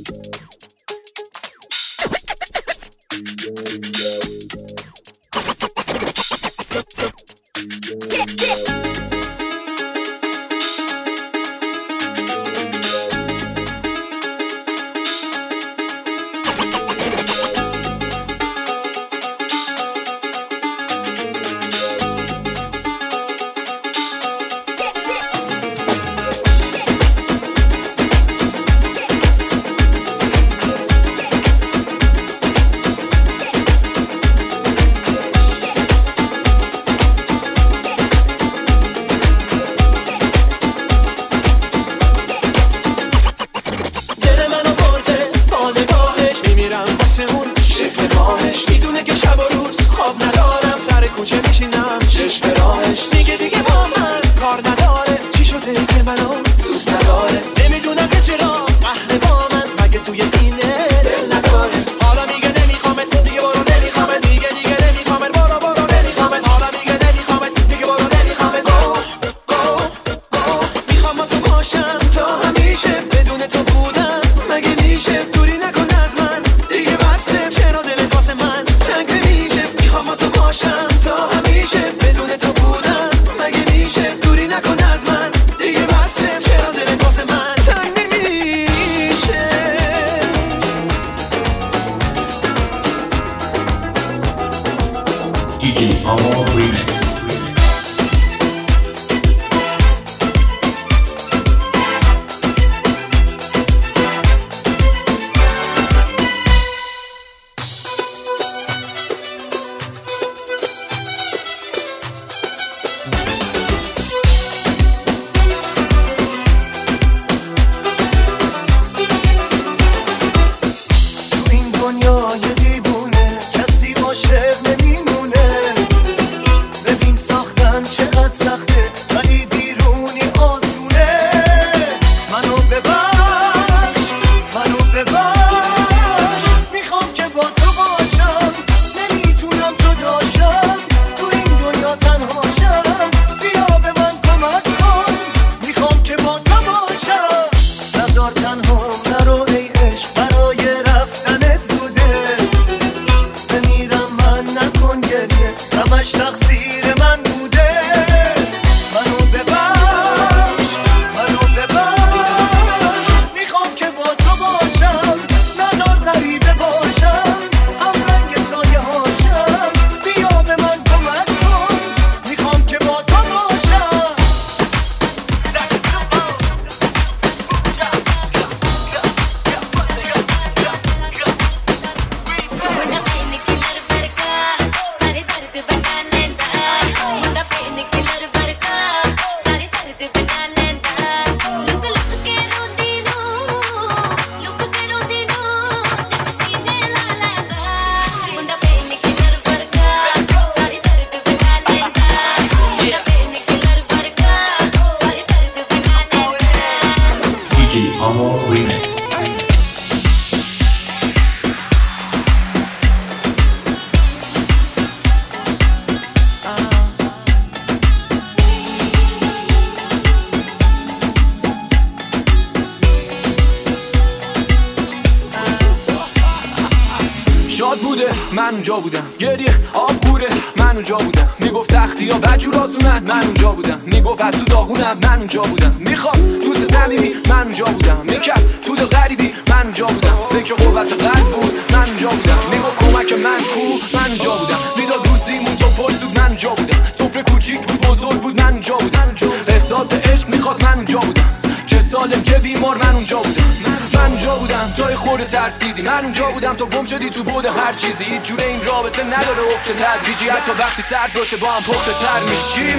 شاد بوده من اونجا بودم، گریه آب کوره من اونجا بودم، میگفت تختی یا بجور آسونت من اونجا بودم، میگفت از تو داغونم من اونجا بودم، میخواست دوست صمیمی من اونجا بودم، میکرد تو دل غریبی من اونجا بودم، فکر قوت قلب بود من اونجا بودم، میگفت کمک من کو من اونجا بودم، میداد روزیمون تو پرسود من اونجا بودم، سفره کوچیک بود بزرگ بود من اونجا بودم، احساس عشق میخواست من اونجا بودم، چه سالم چه بیمار من اونجا بودم، من اونجا بودم تا خورده ترسیدی، من اونجا بودم تا گم شدی تو بود هر چیزی، هیچ جوره این رابطه نداره افت تدریجی، حتی وقتی سرد باشه با هم پخته تر میشیم.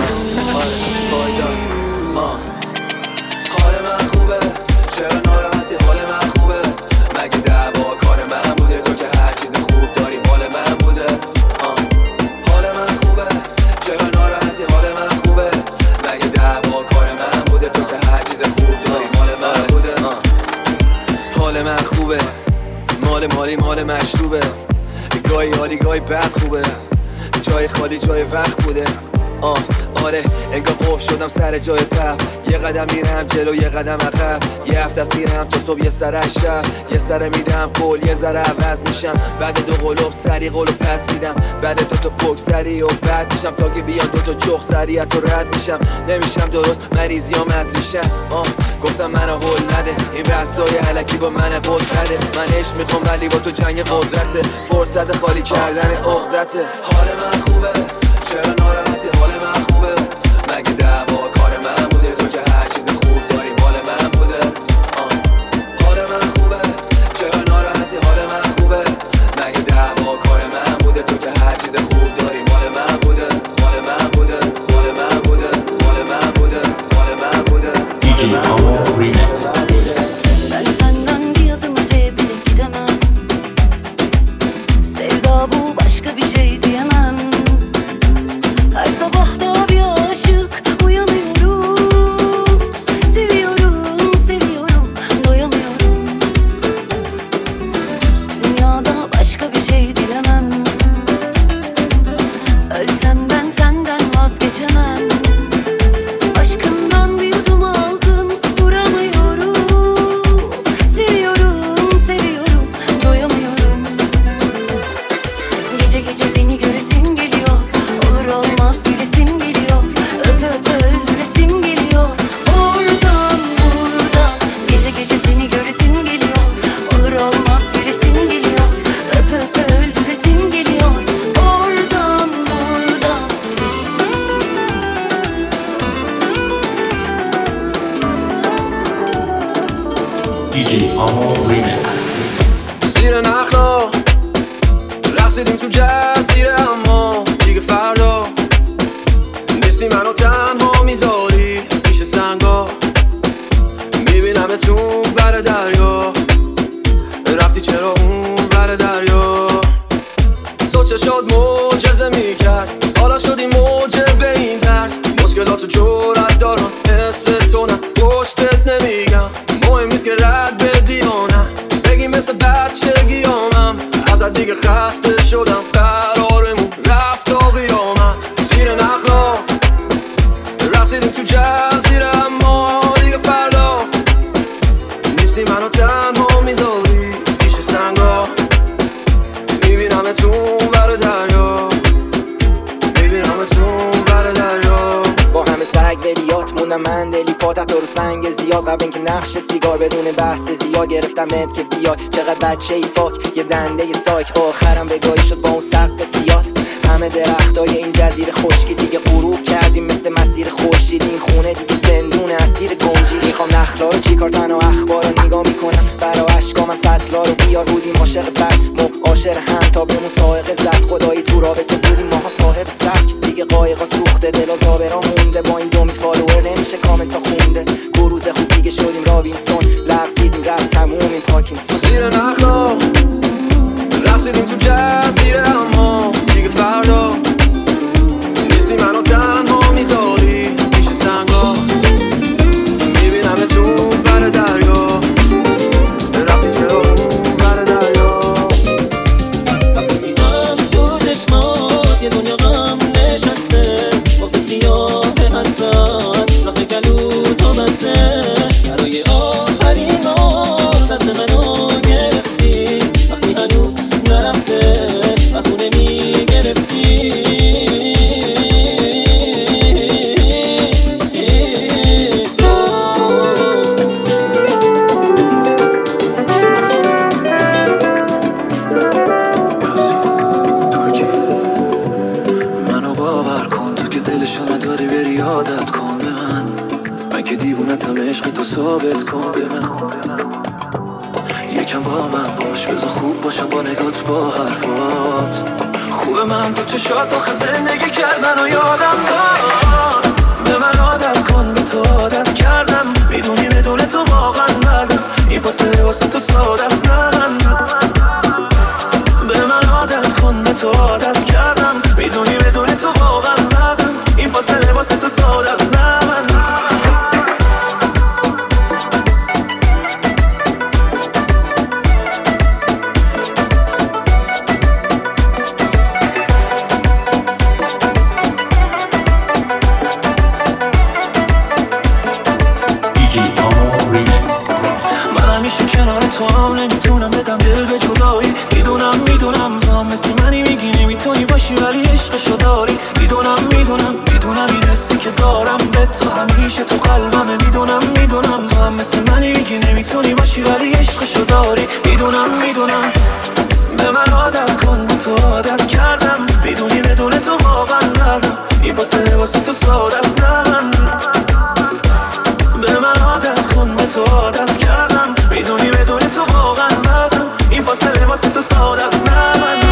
پایدار حال من خوبه، چرا ناراحتی؟ حال من خوبه، مگه دعوا کار من بوده؟ تو که هر چیز خوب داری مال من بوده. حال من خوبه، چرا ناراحتی؟ حال من خوبه، مگه دعوا کار من بوده؟ تو که هر چیز خوب داری مال من بوده. حال من خوبه، مال مشروبه، گاهی حالی گاهی بد خوبه، جای خالی جای وقت بوده. آره انگار قفل شدم سر جای تب، یه قدم میرم جلو یه قدم عقب، یه هفته است میرم تا صبح یه سر از شب، یه سر میدم قول یه ذره عوض میشم، بعد دو قلوب سری قلوب پس میدم، بعد دو تا پک سری و بعد میشم تا که بیان دو تا چخ سریعت و رد میشم، نمیشم درست مریضیام از ریشم. گفتم منو هول نده این بحثای علکی با من قول بده، من عشق میخوام ولی با تو جنگ قدرته، فرصت خالی کردن عقدته. حال من خوبه چرا ناراحتی، حال من خوبه مگه دعوا کار من بوده، تو که هر چیز خوب داری مال من بوده. حال من خوبه چرا ناراحتی، حال من خوبه مگه دعوا کار من بوده، تو که هر چیز خوب داری مال من بوده، مال من بوده، مال من بوده، مال من booty, DJ Amo Remix. Ben senden bir adım öteye bile gidemem. Sevda bu, başka bir şey diyemem. Her sabah da bir aşık uyanıyorum. Seviyorum, seviyorum, doyamıyorum. Dünyada başka bir şey dilemem. Ölsem ben senden vazgeçemem. Aşkından bir yudum aldım, duramıyorum. Seviyorum, seviyorum, doyamıyorum. Gece gece seni göresim geliyor. Olur olmaz gülesim geliyor. Öp öp öldüresim geliyor. Oradan buradan. Gece gece seni göresim geliyor. Olur olmaz gülesim geliyor. Öp öp öldüresim geliyor. Oradan buradan. DJ Amo Remix. زیر نخلا رقصیدیم تو جزیره، اما دیگه فردا نیستی، منو تنها میذاری پیش سنگا، میبینم تو بر دریا، رفتی چرا اون بر دریا، تو چشات معجزه میکرد، حالا شدی موجه به این درد، مشکلاتو جرأت دارم حس تو نه پشتت نمیگم، مهم نیست که رد بدی یا نه، بگی مثل بچگیامم، ازت دیگه خسته شدم، قرارمون رفت تا قیامت. زیر نخلا رقصیدیم تو جزیره، اما دیگه فردا نیستی، منو تنها میذاری پیش سنگا، میبینم تو بر دریا، میبینم تو بر دریا. با همه سگ ولیات موندم من دلی پاتت رو سنگ زیاد، قبل اینکه نقش سیگار بدون بحث زیاد گرفتمت که بیای، چقدر بچه ای فاک یه دنده ی سایک، آخرم بگاهی شد با اون سقف سیاد. همه درختای این جزیره خشکی دیگه غروب کردیم مثل مسیر خورشید، این خونه دیگه زندون اسیر گنجی، میخوام نخلا رو چیکار تنها اخبار رو نگاه میکنم، برا عشقامم سطلا رو بیار، بودیم عاشق بد عاشق هم تا بهمون سائقه زد، خدایی تو رابطه بودیم ماها صاحب سبک، دیگه قایقا سوخته دل و زابرا مونده، با این دومی فالوور نمیشه کامنتا خونده، گروز خوب دیگه شدیم رابینسون، لغزیدیم رفت تموم این پارکینسون. زیر نخلا رقصیدیم تو جزیره، اما دیگه فردا نیستی، منو تنها میذاری پیش سنگا، میبینم تو بر دریا، رفتی چرا اون بر دریا. وقتی دیدم تو چشمات یه دنیا غم نشسته، بغض سیاه حسرت راه گلو تو بسته، برای آخرین بار دست منو گرفتی، وقتی هنوز نرفته و خونه میگرفتی. منو باور کن تو که دلشو نداری، بری عادت کن به من که دیوونتم، عشق تو ثابت کن به من، یکم با من باش بذار خوب باشم با نگات با حرفات، خوبه من تو چشات آخه زندگی کردن و یادم داد، به من عادت کن به تو عادت کردم، میدونی بدون تو واقعا مردم، این فاصله واسه تو ساده است نه من، به من عادت کن به تو عادت کردم، میدونی بدون تو واقعا مردم، این فاصله واسه تو ساده است نه من. میخوام نمیتونم بدم دل به جدایی. میدونم تو هم مثل منی میگی نمیتونی باشی ولی عشقشو داری. میدونم این حسی که دارم به تو همیشه تو قلبمه. میدونم تو هم مثل منی میگی نمیتونی باشی ولی عشقشو داری. میدونم به من عادت کن تو عادت کردم. میدونی بدون تو واقعا دردم این فاصله واسه تو ساده است. نه من به من عادت کن تو عادت کردم. میدونی بدون تو واقعا دردم این فاصله واسه تو ساده است. نه من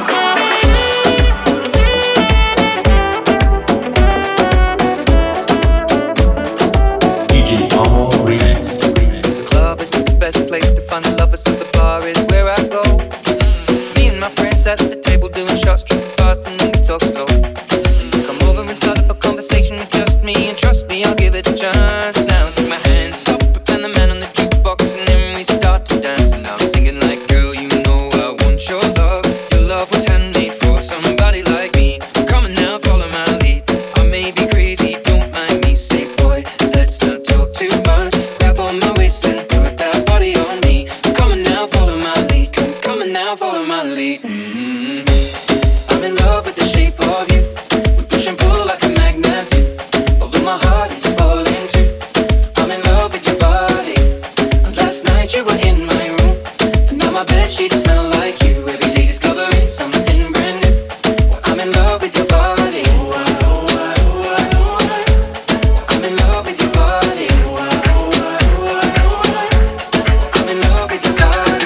Club isn't the best place to find the lovers, so the bar is where I go. Me and my friends at the table doing shots, tripping fast and then we talk slow. Come over and start up a conversation with just me, and trust me, I'll give it a chance. Now take my hand, stop it, and the man on the jukebox, and then we start to dance. And I'm singing like, girl, you know I want your love. Your love was handmade for somebody like me. Come on now, follow my lead. I may be crazy, don't mind me. Say, boy, let's not talk too much. Grab on my waist and put that body on me. Come on now, follow my lead. Come on now, follow my lead. I'm in love with the shape of you. We push and pull like a magnet do. Although my heart is falling too. I'm in love with your body. And last night you were in my room, and now my bedsheets smell like you. Every day discovering something brand new. I'm in love with your body. I'm in love with your body. I'm in love with your body.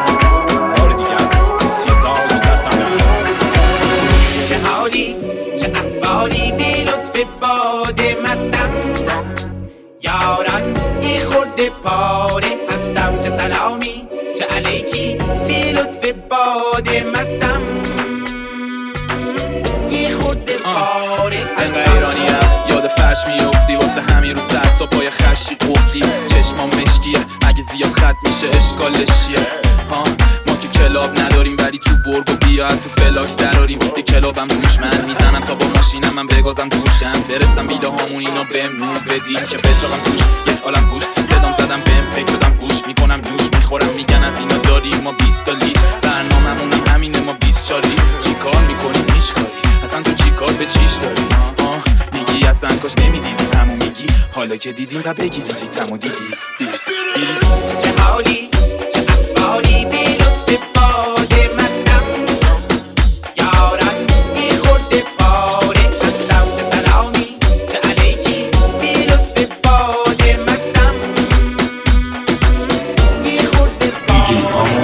چه حالی چه احوالی بی لطف باد مستم یاران ای خورده پاره هستم. چه سلامی چه علیکی بی لطف باد مستم ای خورده پاره هستم. ایرانیه یاد فرش میافتی واسه همین رو سر تا پای خشی قفلی. چشمام مشکیه اگه زیاد خط میشه اشکالش چیه؟ ما که کلاب نداریم ولی تو برگ و بیا تو فلاکس دراریم. یه کلابم توش من میزنم تا با ماشینم من بگازم دوشم. برسم بیله هامون اینا بهم نور بدین که بچاقم توش یک عالم گوش. صدام زدم بهم پیک دادم گوش میکنم نوش میخورم میگن از اینا داریم ما 20 تا لیچ. برنامه‌مون همینه ما 20 چالی. چی کار میکنیم هیچ کاری اصلا تو چی کار به چیش داری؟ میگی اصلا کاش نمیدیدیم همو میگی حالا که دیدیم و بگیری جیتمو دیدی. بیریز چه حالی چه احوالی بی لطف باد مستم یاران ای خورده پاره هستم. چه سلامی چه علیکی بی لطف باد مستم ای خورده پاره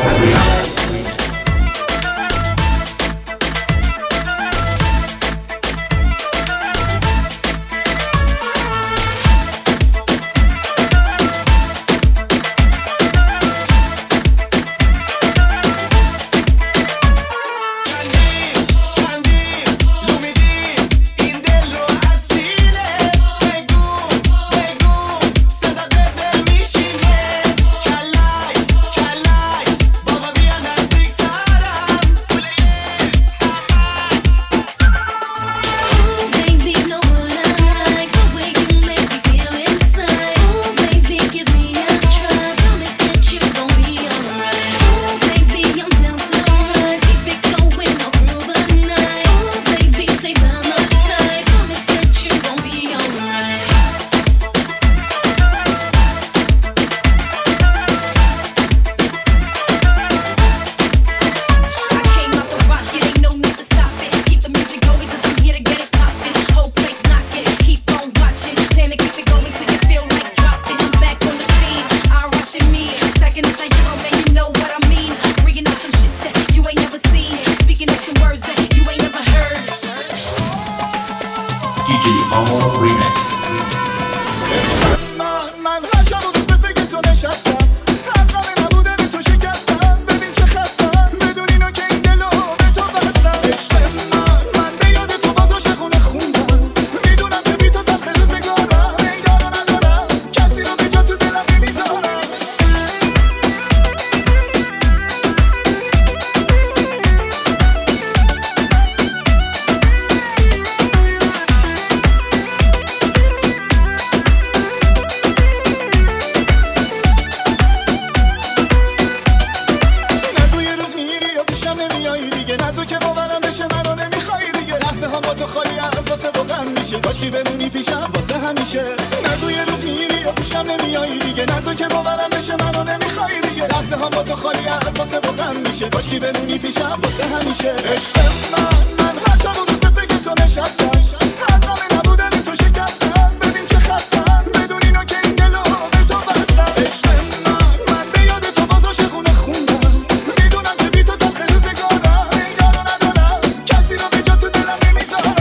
غم میشه کاشکی بمونی پیشم واسه همیشه نگو یه روز میری یا پیشم نمیایی دیگه نزا که باورم بشه منو نمیخوای دیگه لحظه هم با تو خالی از واسه با غم میشه کاشکی بمونی پیشم واسه همیشه عشق من هر شب و روز به فکر تو نشستم از همه نبودن تو شکستم ببین چه خستم بدون اینو که این دلو به تو بستم عشق من به یاد تو باز عاشقونه خوندم میدونم که بی تو تلخ روزگارم انگارو ندارم کسی رو به جا تو دلم نمیذارم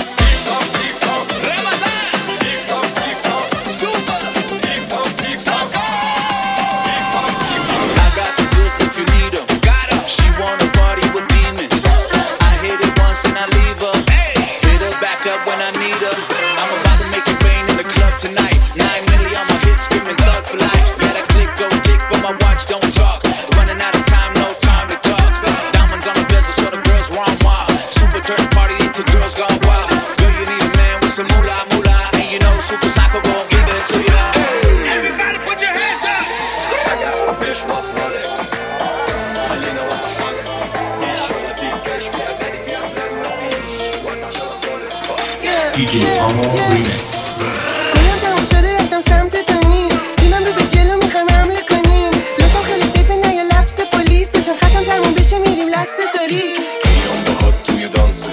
DJ Amo Remix. میام تموم شده رفتم سمت تانی دیدم رو به جلو میخوایم حمله کنیم لطفا خیلی سیفه نه یه لفظ پلیس چون ختم تموم بشه میریم لست تاری میام باهات توی دانسه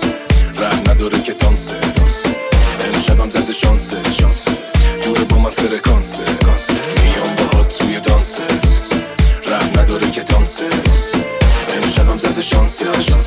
ره نداره که دانسه امشبم زده شانسه جوره با من فرکانسه میام باهات توی دانسه ره نداره که دانسه امشبم زده شانسه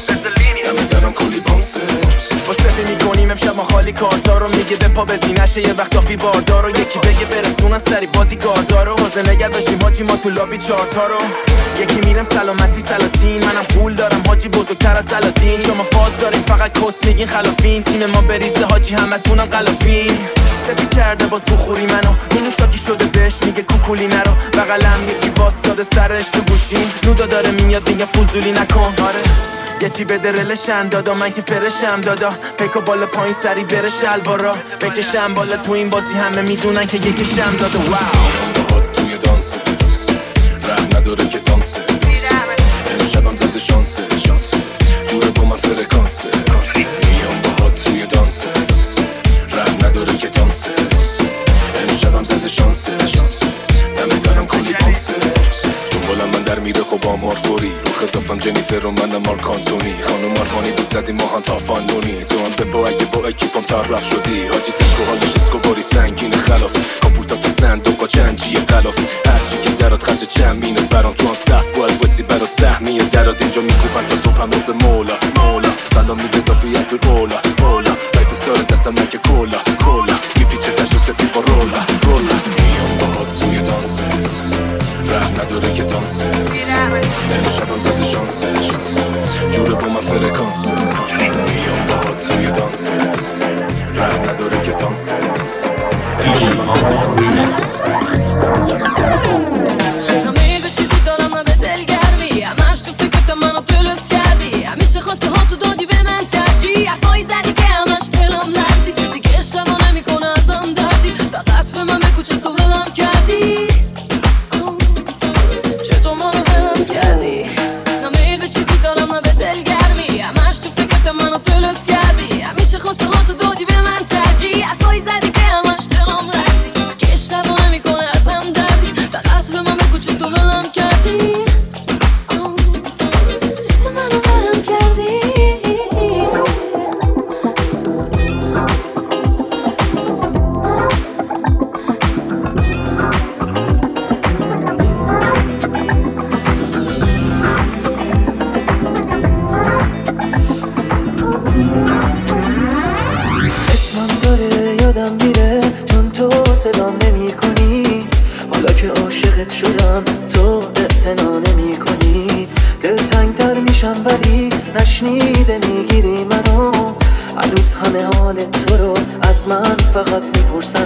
دمه درم کلی بانسه واسه میکنیم امشب ما خالی کارتا رو میگه به پا بزینشه یه وقت آفی باردار رو یکی بگه برسونن سری بادی گاردار رو حوزه نگه داشتیم حاجی ما تو لابی چارتا رو یکی میرم سلامتی سلاطین منم پول دارم حاجی بزرگتر از سلاطین شما فاز داریم فقط کس میگین خلافین تیم ما بریزه حاجی همه تونم غلافین سپی کرده باز بخوری منو اینو شاکی شده بهش میگه کوکولی نرو بغلم یکی واسطاده سرش تو گوشین نودا داره میاد میگه فضولی نکن آره یه چی به درلشن دادا من که فرشم دادا پیکو بالا پایین سری بره شلوارا بکشم بالا تو این بازی همه میدونن که یکیشم دادا واو باهات توی دانسه ره نداره که دانسه امشبم زده شانسه جوره با من فرکانسه میام باهات توی دانسه ره نداره که دانسه امشبم زده شانسه دمه دارم کلی بانسه دنبالم من در میره خب آمار فوری رو خطافم جنیفر و منم مارک آنتونی خانم آرمانی بود زدیم ما هم تا فاندونی تو هم بپا اگه با اکیپم طرف شدی حاجی تشکو حالش اسکوباری سنگین خلاف کاپوتات صندوقا چنجی غلاف هرچی که درات خرج چمینه برام تو هم صف باید وسی برا سهمی درات اینجا میکوبن تا صبح هم رو به مولا سلام میده دافیت دور اولا لایف استار دستم نکه کولا میپیچه دشت و سپید با رولا میام باهات توی دانسه ره نداره که دانسه امشبم زده شانسه جوره با من فرکانسه میام باهات توی دانسه ره نداره که دانسه DJ Amo Remix. همه چیزی دارم نه به دلگرمی همش تو فکرت منو تلس کردی همیشه خواسته ها تو دادی به من ترجیح حرفایی زدی که همش دلم لرزی تو دیگه اشتباه نمیکنه ازم دردی فقط به من بگو چطور ولم کردی چطور منو ولم کردی همه چیزی دارم نه به دلگرمی همش تو فکرت منو تلس کردی همیشه خواسته ها تو دادی به من ترجیح حرفایی زدی که همش دلم لرزی تو دیگه اشتباه نمیکنه ازم دردی فقط به من بگو چطور ولم کردی چطور منو ولم کردی اسمم داره یادم میره چون تو صدام نمی کنی حالا که عاشقت شدم تو اعتنا نمی کنی دلتنگ تر میشم ولی نشنیده میگیری منو هنوز همه حال تو رو از من فقط میپرسن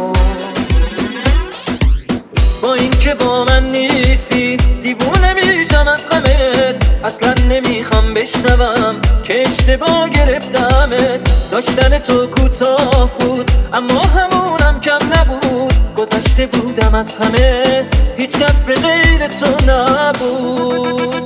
با این که با من نیستی دیوونه میشم از غمت اصلا نمیخوام بشنوم که اشتباه گرفتمت داشتن تو کوتاه بود اما همونم کم نبود گذشته بودم از همه هیچ کس به غیر تو نبود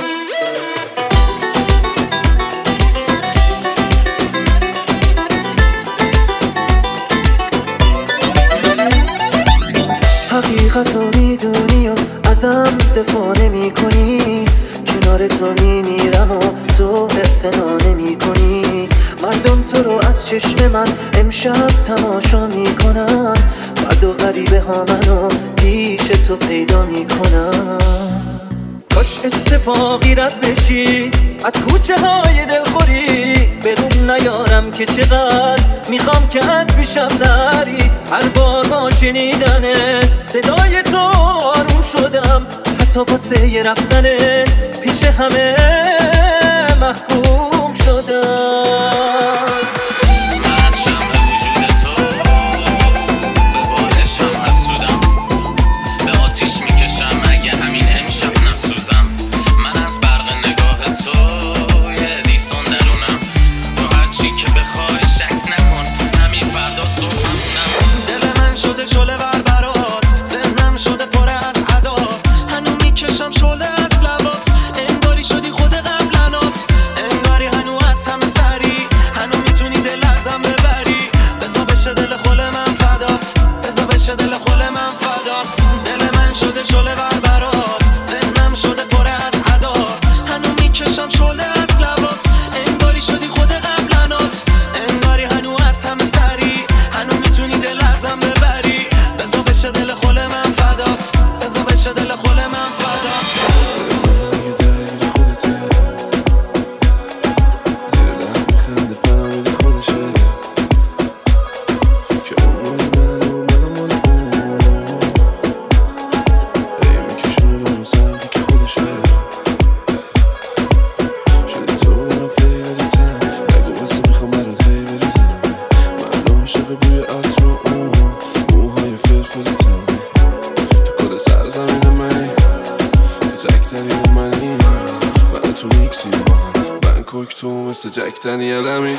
اعتنا نمی کنی، کنار تو میمیرم و تو اعتنا نمی کنی. مردم تو رو از چشم من امشب تماشا میکنن، فردا غریبه ها منو پیش تو پیدا میکنن. کاش اتفاقی رد بشی از کوچه های دلخوری، بدون نیارم که چقدر میخوام که از پیشم نری. هر بار با شنیدن صدای تو آروم شدم، حتی واسه یه رفتنه پیش همه محکوم شدم. من از شمع وجود تو به بالشم حسودم، به آتیش میکشم اگه همین امشب نسوزم. من از برق نگاه تو یه دیسون درونم، با هرچی که بخوای شک نکن همین فردا صبحمونم. دل من شده شعله ور برات، ذهنم شده پر از عدا، هنو میکشم شعله از لبات، انگاری شدی خود قبلنات، انگاری هنو از همه سری، هنو میتونی دل ازم ببری. بزا بشه دل خل من فدات، بزا بشه دل خل من فدات. دل من شده شعله ور برات، ذهنم شده پر از عدا، هنو میکشم شعله از لبات، انگاری شدی خود قبلنات، انگاری هنو از همه سری، هنو میتونی دل ازم ببری. بزا بشه دل خل من فدات، بزا بشه دل خل من فدات. تو مثل جک دنیلمی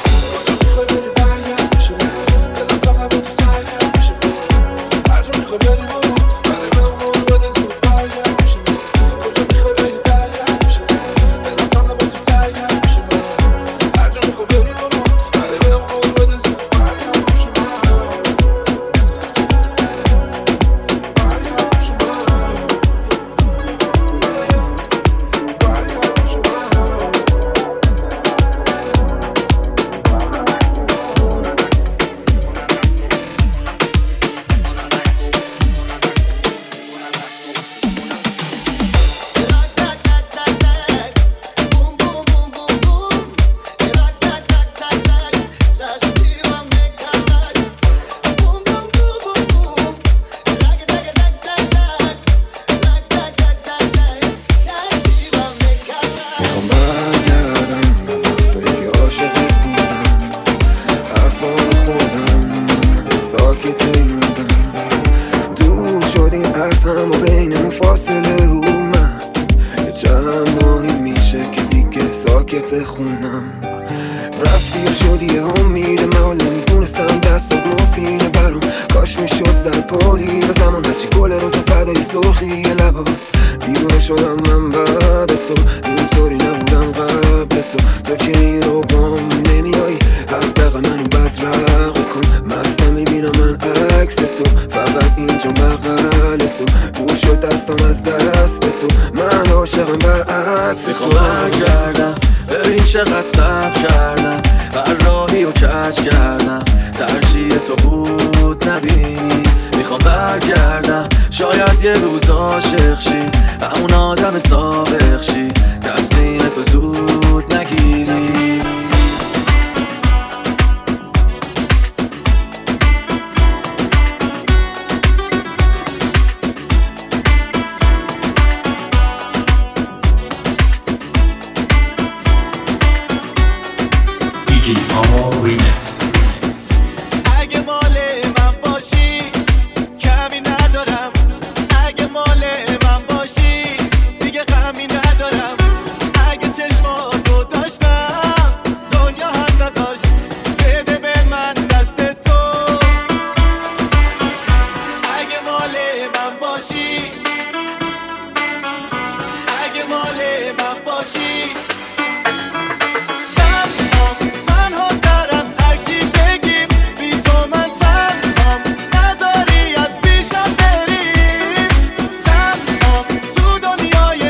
دنیای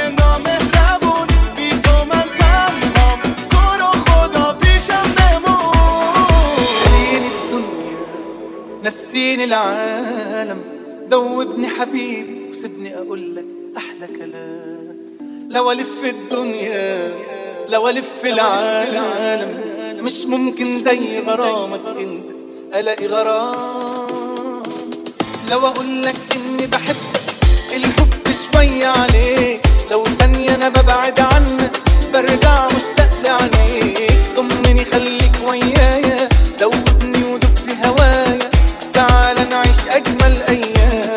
العالم دوبني حبيبي وسيبني اقول لك احلى كلام. لو الف الدنيا لو الف العالم مش ممكن زي غرامك انت الاقي غرام. لو اقول لك اني بحبك الحب شوية عليك، لو ثانية انا ببعد عنك برجع مشتاق لعينيك. ضمني خليك ويايا دوبني ودوب في هوايا، تعال نعيش اجمل ايام.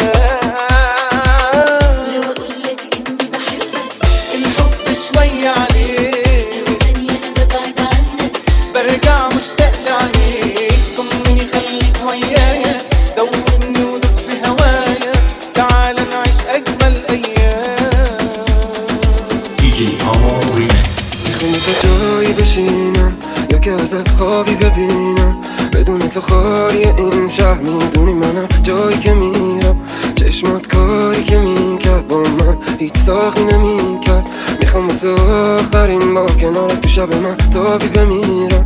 لو اقولك اني بحبك الحب شوية عليك، لو ثانية انا ببعد عنك برجع مشتاق لعينيك. ضمني خليك ويايا دوبني ودوب في هوايا، تعال نعيش اجمل ايام. DJ Amor Remix. میخوام تا جایی بشینم یا که ازت خوابی ببینم، بدون تو خالی این شهر. میدونی منم جایی که میرم، چشمات کاری که میکرد با من هیچ ساخی نمیکرد. میخوام واسه آخرین بار کنارت تو شب من تابی بمیرم.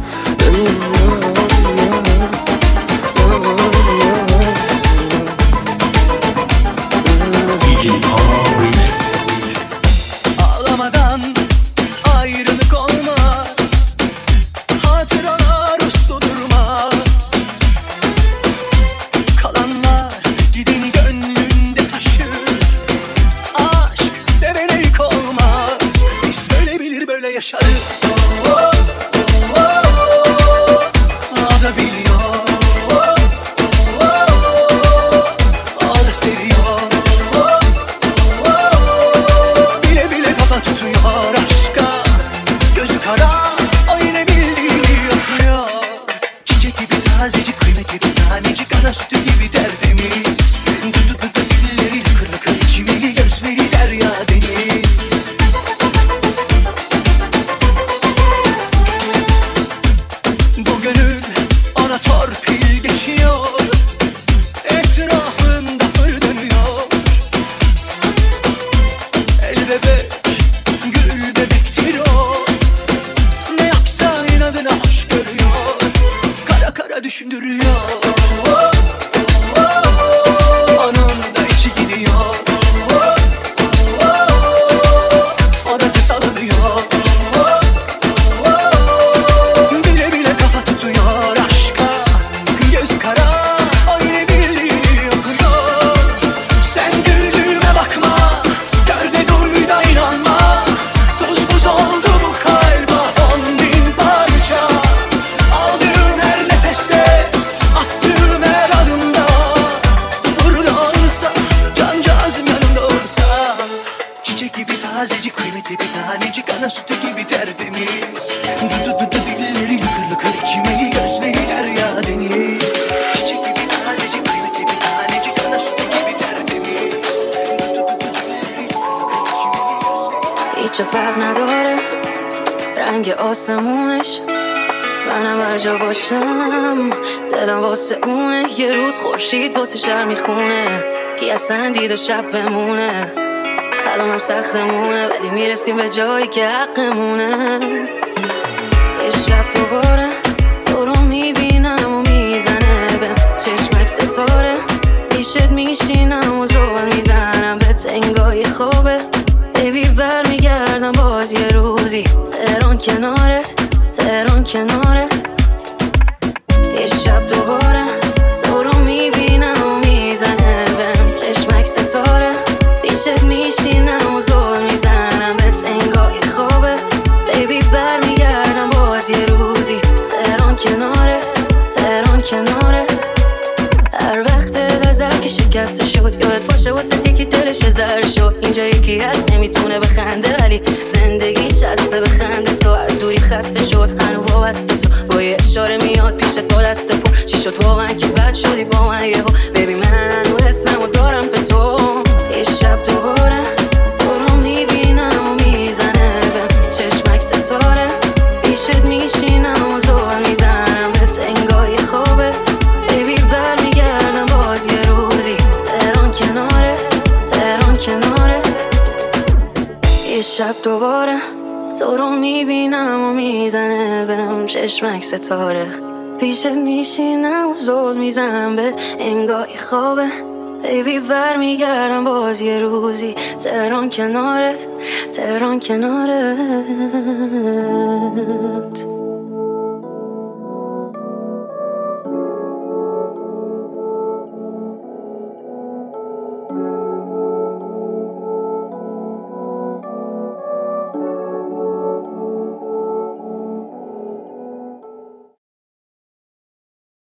DJ Amor Remix. Ağlamadan ayrılık olmaz, hatıralar uslu durmaz. Kalanlar gidin gönlünde taşır, aşk sevene yük olmaz. Biz böyle bilir böyle yaşarız. O da biliyor, o da seviyor. Bile bile kafa tutuyor aşka, gözü kara o yine bildiğini yapıyor. Çiçek gibi tazecik, kıymet gibi tanecik, ana sütü gibi tertemiz. Dudu dilleri lıkır lıkır, çimeli gözleri derya deniz. Bu gönül ona torpil geçiyor, etrafında fır dönüyor. El bebek, gül bebektir o, ne yapsa inadına hoş görüyor, kara kara düşündürüyor. Onun da içi gidiyor, o da salınıyor. Bile bile kafa tutuyor aşka, gözü kara o yine bildiğini okuyor. Sen güldüğüme bakma, gör de duy da inanma. Tuz buz oldu bu kalba 10.000 parça. Aldığım her nefeste, attığım her adımda, burada olsa, cancağızım yanımda olsa. Çiçek gibi tazecik, kıymet gibi tanecik, ana sütü gibi tertemiz. Dudu dilleri lıkır lıkır, çimeli gözleri derya deniz. Çiçek gibi tazecik, kıymet gibi tanecik, ana sütü gibi tertemiz. Dudu dilleri lıkır lıkır, çimeli gözleri. هیچ فرق نداره رنگ آسمونش، منم هر جا باشم دلم واسه اونه. یه روز خورشید واسه شهر میخونه، کی اصلا دید شب بمونه. الانم سختمونه ولی میرسیم به جایی که حقمونه. یه شب دوباره تو رو میبینم و میزنه بهم چشمک ستاره. پیشت میشینم و زول میزنم به تنگای خوبه. بیبی برمیگردم باز یه روزی، تهران کنارت، تهران کنارت. یه شب دوباره تو رو میبینم و میزنه بهم چشمک ستاره. پیشت میشینم و زول میزنم به تنگای خوبه. بیبی برمیگردم باز یه روزی، تهران کنارت، تهران کنارت. هر وقت نظر که شکسته شد یاد باشه واسه یکی دلش زر شد. اینجا یکی هست نمیتونه بخنده ولی زندگیش هسته بخنده. تو از دوری خسته شد هنو وابسته تو، با یه اشاره میاد پیشت با دست پر. چی شد واقعا که بد شدی با من یهو؟ ببین من هنو حسم و دارم به تو. یه شب دوباره تو رو میبینم و میزنه بهم چشمک ستاره. پیشت میشینم و زول میزنم به تنگای خوبه. بیبی برمیگردم باز یه روزی، تهران کنارت، تهران کنارت. یه شب دوباره تو رو میبینم و میزنه بهم چشمک ستاره. پیشت میشینم و زل میزنم بهت انگاهی خوابه بیبی برمیگردم باز یه روزی تهران کنارت